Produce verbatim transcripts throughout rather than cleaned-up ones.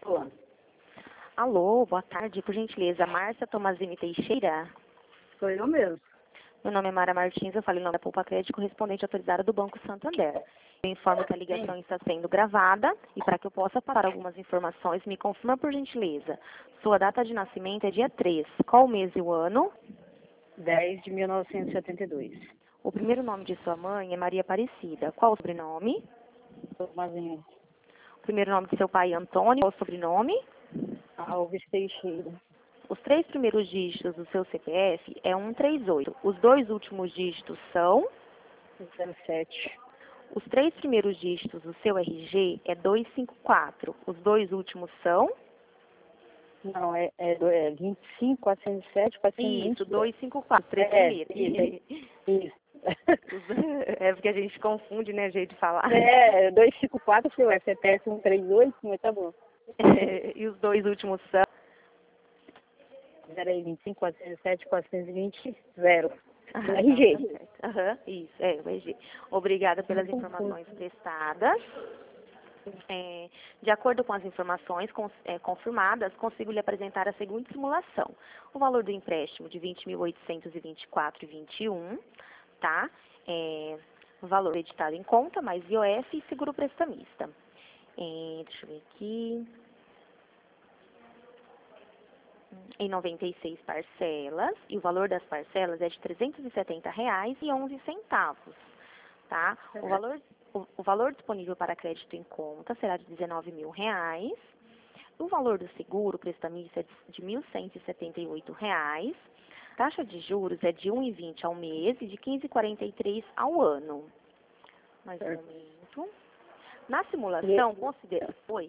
Olá. Alô, boa tarde, por gentileza, Márcia Tomazini Teixeira. Sou eu mesmo. Meu nome é Mara Martins, eu falo em nome da Poupa Crédito, correspondente autorizada do Banco Santander. Eu informo que a ligação está sendo gravada e para que eu possa passar algumas informações, me confirma por gentileza. Sua data de nascimento é dia três. Qual o mês e o ano? dez de mil novecentos e setenta e dois. O primeiro nome de sua mãe é Maria Aparecida. Qual o sobrenome? Tomazinho. O primeiro nome de seu pai é Antônio. Qual o sobrenome? Alves Teixeira. Os três primeiros dígitos do seu C P F é cento e trinta e oito. Os dois últimos dígitos são... zero sete. Os três primeiros dígitos do seu R G é duzentos e cinquenta e quatro. Os dois últimos são... Não, é, é, do- é vinte e cinco, quatrocentos e sete, quatrocentos e vinte. Isso, duzentos e cinquenta e quatro. Três É, primeiros. isso. Isso. É porque a gente confunde, né, jeito de falar. É, duzentos e cinquenta e quatro, seu C P F cento e trinta e oito, mas tá bom. É, e os dois últimos são... Peraí, vinte e cinco, quatrocentos e sete, quatrocentos e vinte, zero. Ah, Do R G. tá certo. Aham, isso, é, o R G. Obrigada pelas informações prestadas. É, de acordo com as informações cons- é, confirmadas, consigo lhe apresentar a seguinte simulação. O valor do empréstimo de vinte mil oitocentos e vinte e quatro reais e vinte e um, tá? É, o valor editado em conta, mais I O F e seguro prestamista. É, deixa eu ver aqui. Em noventa e seis parcelas, e o valor das parcelas é de trezentos e setenta reais e onze centavos, tá? O valor, o, o valor disponível para crédito em conta será de dezenove mil reais. O valor do seguro prestamista é de mil cento e setenta e oito reais. Taxa de juros é de um vírgula vinte ao mês e de quinze vírgula quarenta e três ao ano. Mais um momento. Na simulação, considera... Oi?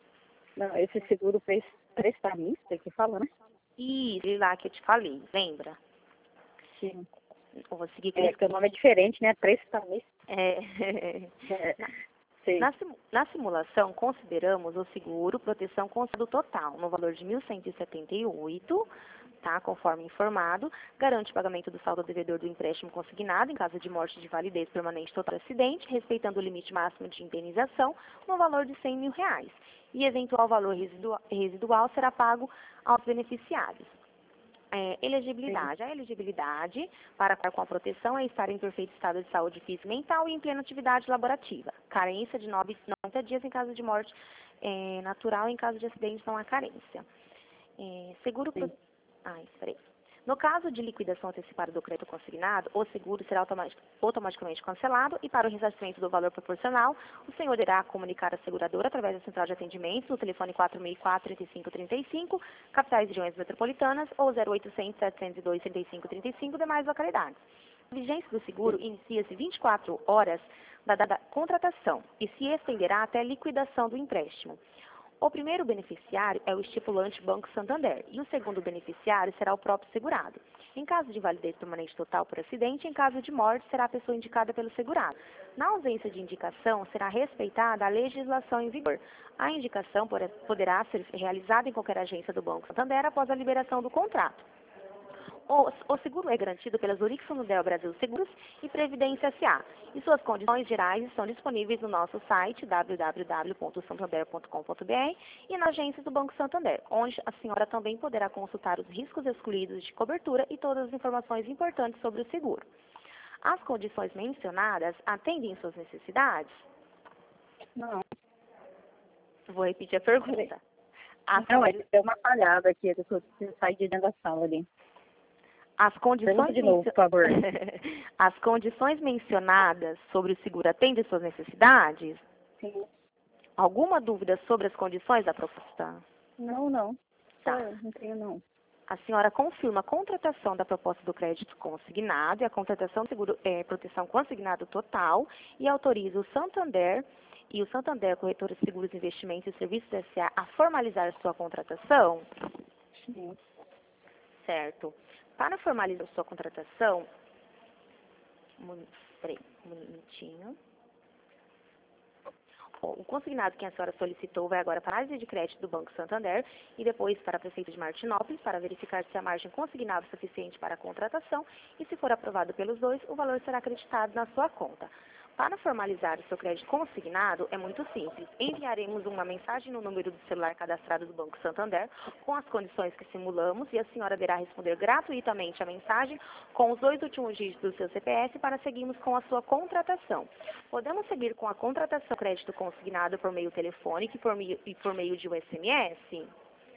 Não, esse seguro pres- prestamista que fala, né? Isso, lá que eu te falei, lembra? Sim. Eu vou seguir com É, porque o nome é diferente, né? Prestamista. É, É, na, sim. na simu- na simulação, consideramos o seguro proteção constado total no valor de mil cento e setenta e oito, tá, conforme informado, garante o pagamento do saldo devedor do empréstimo consignado em caso de morte de validez permanente total do acidente, respeitando o limite máximo de indenização no valor de cem mil reais. E eventual valor residual, residual será pago aos beneficiários. É, elegibilidade. A elegibilidade para contar com a proteção é estar em perfeito estado de saúde física e mental e em plena atividade laborativa. Carência de nove, noventa dias em caso de morte é, natural, em caso de acidente não há carência. É, seguro... Pro... Ah, espera aí. No caso de liquidação antecipada do crédito consignado, o seguro será automatic- automaticamente cancelado e para o ressarcimento do valor proporcional, o senhor irá comunicar à seguradora através da central de atendimento no telefone quatro seis quatro, três cinco três cinco, capitais e regiões metropolitanas, ou zero oitocentos, setecentos e dois, trinta e cinco trinta e cinco, demais localidades. A vigência do seguro inicia-se vinte e quatro horas da data da contratação e se estenderá até a liquidação do empréstimo. O primeiro beneficiário é o estipulante Banco Santander e o segundo beneficiário será o próprio segurado. Em caso de validez permanente total por acidente, em caso de morte, será a pessoa indicada pelo segurado. Na ausência de indicação, será respeitada a legislação em vigor. A indicação poderá ser realizada em qualquer agência do Banco Santander após a liberação do contrato. O, o seguro é garantido pelas Zurich Santander Brasil Seguros e Previdência S A E suas condições gerais estão disponíveis no nosso site w w w ponto santander ponto com ponto b r e na agência do Banco Santander, onde a senhora também poderá consultar os riscos excluídos de cobertura e todas as informações importantes sobre o seguro. As condições mencionadas atendem suas necessidades? Não. Vou repetir a pergunta. As Não, é condi- que deu uma falhada aqui, eu preciso sair de dentro da sala ali. As Pergunta condições, de novo, mencio- por favor. As condições mencionadas sobre o seguro atendem suas necessidades? Sim. Alguma dúvida sobre as condições da proposta? Não, não. Tá. Só, não tenho, não. A senhora confirma a contratação da proposta do crédito consignado e a contratação do seguro é, proteção consignado total e autoriza o Santander e o Santander Corretora de Seguros, Investimentos e Serviços S A a formalizar sua contratação? Sim. Certo. Para formalizar sua contratação, um, peraí, um minutinho. Ó, o consignado que a senhora solicitou vai agora para a análise de crédito do Banco Santander e depois para a Prefeitura de Martinópolis para verificar se a margem consignada é suficiente para a contratação e, se for aprovado pelos dois, o valor será acreditado na sua conta. Para formalizar o seu crédito consignado, é muito simples. Enviaremos uma mensagem no número do celular cadastrado do Banco Santander com as condições que simulamos e a senhora deverá responder gratuitamente a mensagem com os dois últimos dígitos do seu C P F para seguirmos com a sua contratação. Podemos seguir com a contratação do crédito consignado por meio telefônico e por meio, e por meio de um S M S?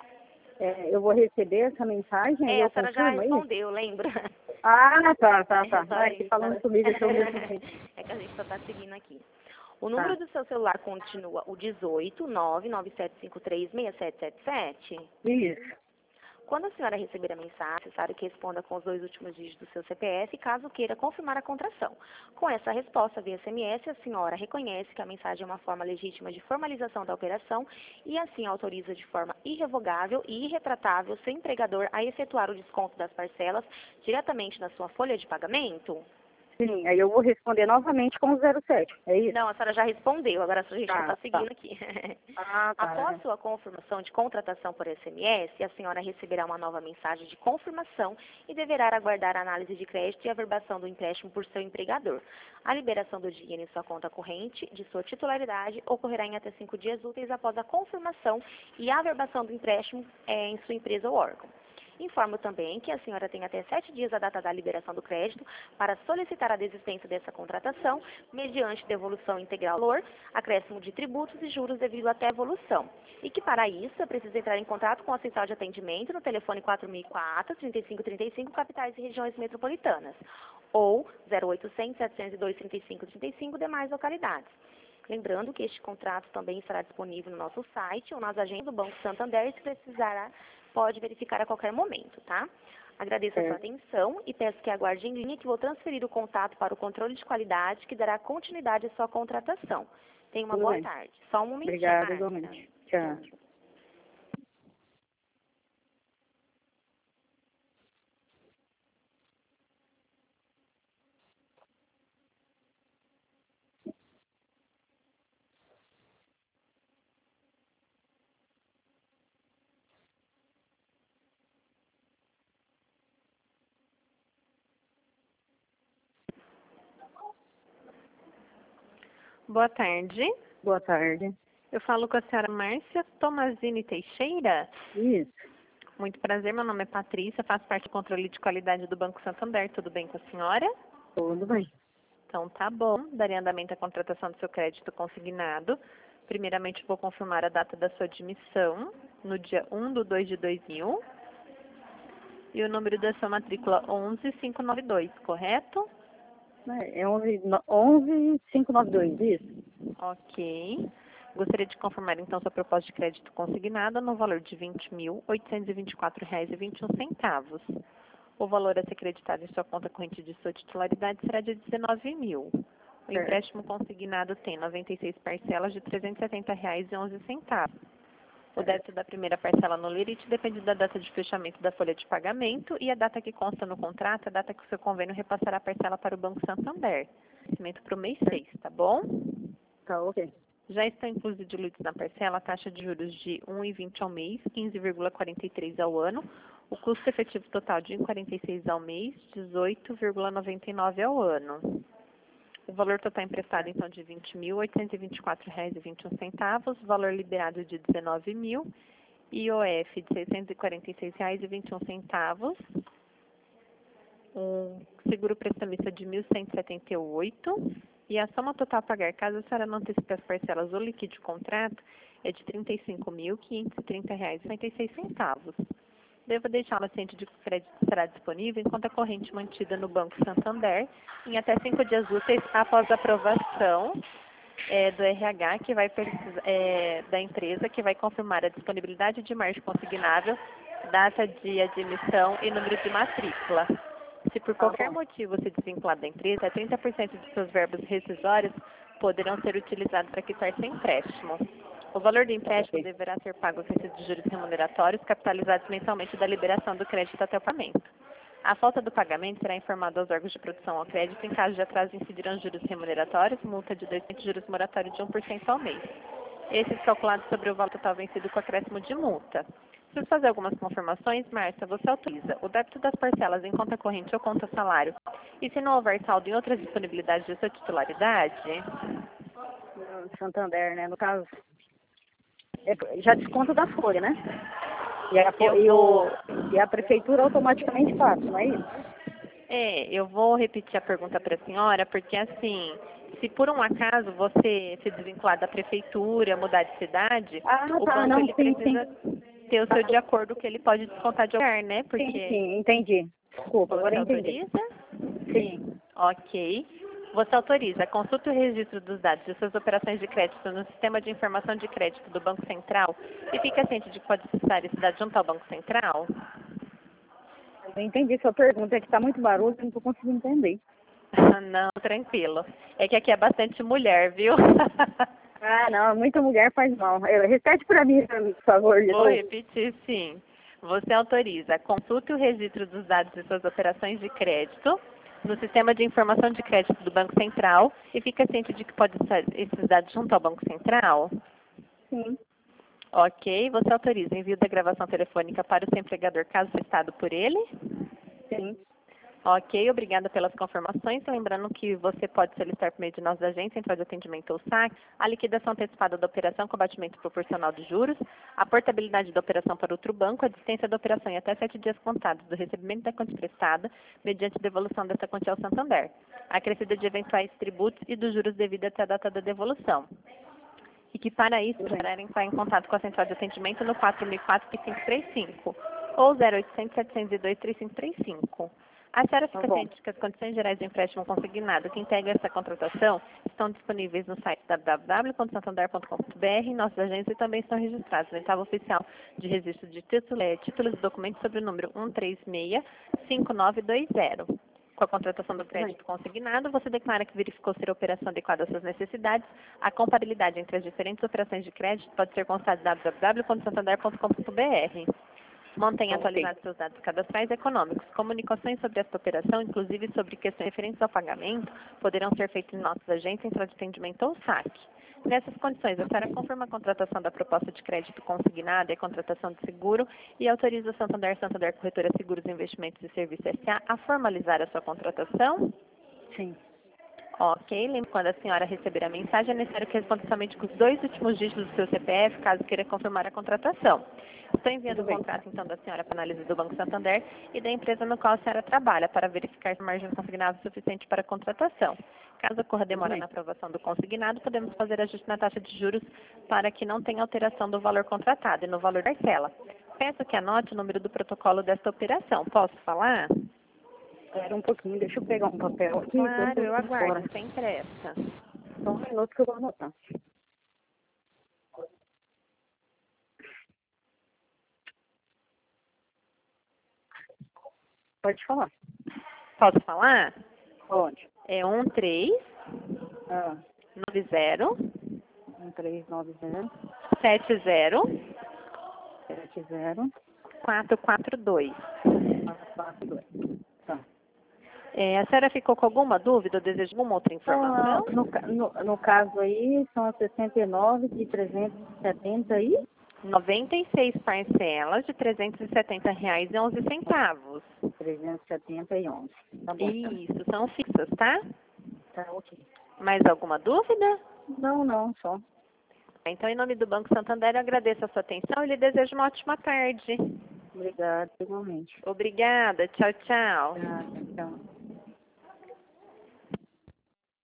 É, eu vou receber essa mensagem e É, eu a senhora já confirmo aí? respondeu, lembra? Ah, tá, tá, É tá. só Ah, isso, que falando tá? comigo, eu tô me É que a gente só está seguindo aqui. O número Tá. do seu celular continua o dezoito, nove nove sete cinco três, seis sete sete sete? Isso. Quando a senhora receber a mensagem, é necessário que responda com os dois últimos dígitos do seu C P F, caso queira confirmar a contração. Com essa resposta via S M S, a senhora reconhece que a mensagem é uma forma legítima de formalização da operação e assim autoriza de forma irrevogável e irretratável seu empregador a efetuar o desconto das parcelas diretamente na sua folha de pagamento? Sim, aí eu vou responder novamente com o zero sete, é isso? Não, a senhora já respondeu, agora a gente Tá, está tá. seguindo aqui. Ah, tá. Após sua confirmação de contratação por S M S, a senhora receberá uma nova mensagem de confirmação e deverá aguardar a análise de crédito e a averbação do empréstimo por seu empregador. A liberação do dinheiro em sua conta corrente, de sua titularidade, ocorrerá em até cinco dias úteis após a confirmação e a averbação do empréstimo é, em sua empresa ou órgão. Informo também que a senhora tem até sete dias a data da liberação do crédito para solicitar a desistência dessa contratação, mediante devolução integral do valor, acréscimo de tributos e juros devido até a evolução. E que para isso é preciso entrar em contato com a central de atendimento no telefone quatro mil e quatro, trinta e cinco trinta e cinco, capitais e regiões metropolitanas, ou zero oitocentos, setecentos e dois, trinta e cinco trinta e cinco, demais localidades. Lembrando que este contrato também estará disponível no nosso site ou nas agências do Banco Santander e se precisará, pode verificar a qualquer momento, tá? Agradeço a sua É. atenção e peço que aguarde em linha que vou transferir o contato para o controle de qualidade que dará continuidade à sua contratação. Tenha uma Tudo boa bem. tarde. Só um momentinho. Obrigada, Márcia. igualmente. Tchau. Boa tarde. Boa tarde. Eu falo com a senhora Márcia Tomazini Teixeira. Isso. Muito prazer, meu nome é Patrícia, faço parte do controle de qualidade do Banco Santander. Tudo bem com a senhora? Tudo bem. Então tá bom. Darei andamento à contratação do seu crédito consignado. Primeiramente vou confirmar a data da sua admissão, no dia um de dois de dois mil. E o número da sua matrícula onze mil quinhentos e noventa e dois, correto? É onze, onze quinhentos e noventa e dois, isso? Ok. Gostaria de confirmar, então, sua proposta de crédito consignada no valor de vinte mil, oitocentos e vinte e quatro reais e vinte e um centavos. O valor a ser creditado em sua conta corrente de sua titularidade será de dezenove mil. O Certo. empréstimo consignado tem noventa e seis parcelas de trezentos e setenta reais e onze centavos. O débito da primeira parcela no limite depende da data de fechamento da folha de pagamento e a data que consta no contrato, a data que o seu convênio repassará a parcela para o Banco Santander. Vencimento para o mês seis, tá bom? Tá, ok. Já estão inclusos diluídos na parcela a taxa de juros de um vírgula vinte ao mês, quinze vírgula quarenta e três ao ano, o custo efetivo total de um vírgula quarenta e seis ao mês, dezoito vírgula noventa e nove ao ano. O valor total emprestado, então, de vinte mil, oitocentos e vinte e quatro reais e vinte e um centavos, valor liberado de dezenove mil, I O F de seiscentos e quarenta e seis reais e vinte e um centavos, um seguro prestamista de mil cento e setenta e oito, e a soma total a pagar, caso a senhora não antecipe as parcelas ou liquide o contrato, é de trinta e cinco mil, quinhentos e trinta reais e cinquenta e seis centavos. Devo deixá-la ciente de que o crédito estará disponível em conta corrente mantida no Banco Santander em até cinco dias úteis após a aprovação é, do R H que vai precisar, é, da empresa, que vai confirmar a disponibilidade de margem consignável, data de admissão e número de matrícula. Se por qualquer motivo se desvincular da empresa, trinta por cento de seus verbos rescisórios poderão ser utilizados para quitar seu empréstimo. O valor do empréstimo deverá ser pago com de juros remuneratórios capitalizados mensalmente da liberação do crédito até o pagamento. A falta do pagamento será informado aos órgãos de produção ao crédito. Em caso de atraso, incidirão juros remuneratórios, multa de dois por cento e juros moratórios de um por cento ao mês. Esses calculados sobre o valor total vencido com acréscimo de multa. Preciso fazer algumas confirmações. Márcia, você autoriza o débito das parcelas em conta corrente ou conta salário? E se não houver saldo em outras disponibilidades de sua titularidade? No Santander, né? No caso, é, já desconta da folha, né? E a, fo- e, o, e a prefeitura automaticamente passa, não é isso? É, eu vou repetir a pergunta para a senhora, porque assim, se por um acaso você se desvincular da prefeitura, mudar de cidade, Ah, o tá, banco não, ele sim, precisa sim. ter o seu de acordo que ele pode descontar de lugar, né? Sim, Porque sim, entendi. Desculpa, agora você eu entendi. autoriza? Sim, Ok. Você autoriza, consulta o registro dos dados de suas operações de crédito no sistema de informação de crédito do Banco Central e fica ciente de que pode acessar esse dado junto ao Banco Central? eu entendi sua pergunta, é que está muito barulho, eu não estou conseguindo entender. Não, tranquilo. É que aqui é bastante mulher, viu? Ah, não, muita mulher faz mal. Eu, repete para mim, por favor. Vou Depois. repetir, sim. Você autoriza, consulte o registro dos dados de suas operações de crédito no sistema de informação de crédito do Banco Central e fica ciente de que pode acessar esses dados junto ao Banco Central? Sim, Ok. Você autoriza envio da gravação telefônica para o seu empregador caso solicitado por ele? sim. Ok, obrigada pelas confirmações. Lembrando que você pode solicitar por meio de nossa agência, Central de Atendimento ou S A C, a liquidação antecipada da operação com batimento proporcional de juros, a portabilidade da operação para outro banco, a distância da operação em até sete dias contados do recebimento da quantia prestada, mediante devolução dessa quantia ao Santander, a acrescida de eventuais tributos e dos juros devidos até a data da devolução. E que para isso precisarem entrar em contato com a Central de Atendimento no quatro mil e quatro, três cinco três cinco ou zero oitocentos, setecentos e dois, três cinco três cinco. A senhora fica Tá bom. ciente que as condições gerais de empréstimo consignado que integram essa contratação estão disponíveis no site w w w ponto santander ponto com ponto b r, nossas agências também estão registradas no oitavo oficial de registro de título, é, títulos e documentos sobre o número um três seis cinco nove dois zero. Com a contratação do crédito consignado, você declara que verificou ser a operação adequada às suas necessidades. A comparabilidade entre as diferentes operações de crédito pode ser consultada em w w w ponto santander ponto com ponto b r. Mantenha Ok. atualizados seus dados cadastrais econômicos. Comunicações sobre esta operação, inclusive sobre questões referentes ao pagamento, poderão ser feitas em nossas agências, Central de Atendimento ou S A C. Nessas condições, a senhora confirma a contratação da proposta de crédito consignada e a contratação de seguro e autoriza o Santander, Santander Corretora Seguros, Investimentos e Serviços S A a formalizar a sua contratação? Sim. Ok, lembre quando a senhora receber a mensagem, é necessário que responda somente com os dois últimos dígitos do seu C P F, caso queira confirmar a contratação. Estou enviando Tudo o bem. contrato, então, da senhora para análise do Banco Santander e da empresa no qual a senhora trabalha, para verificar se a margem consignada é suficiente para a contratação. Caso ocorra demora bem. na aprovação do consignado, podemos fazer ajuste na taxa de juros para que não tenha alteração do valor contratado e no valor da parcela. Peço que anote o número do protocolo desta operação. Posso falar? Espera um pouquinho, deixa eu pegar um papel aqui. Claro, eu tô por fora. aguardo, sem pressa. Só um minuto que eu vou anotar. Pode falar. Posso falar? Pode. É um três Ah, nove zero um três nove zero sete zero sete zero quatro quatro dois. quatro quatro dois. Tá. É, a senhora ficou com alguma dúvida ou deseja alguma outra informação? Ah, no, ca- no, no caso aí, são as sessenta e nove de trezentos e setenta aí? noventa e seis parcelas de trezentos e setenta reais e onze centavos. trezentos e setenta e onze. Tá bom. Isso, são fixas, tá? Tá, ok. Mais alguma dúvida? Não, não, só. Então, em nome do Banco Santander, eu agradeço a sua atenção e lhe desejo uma ótima tarde. Obrigada, igualmente. Obrigada. Tchau, tchau. Obrigada, tchau.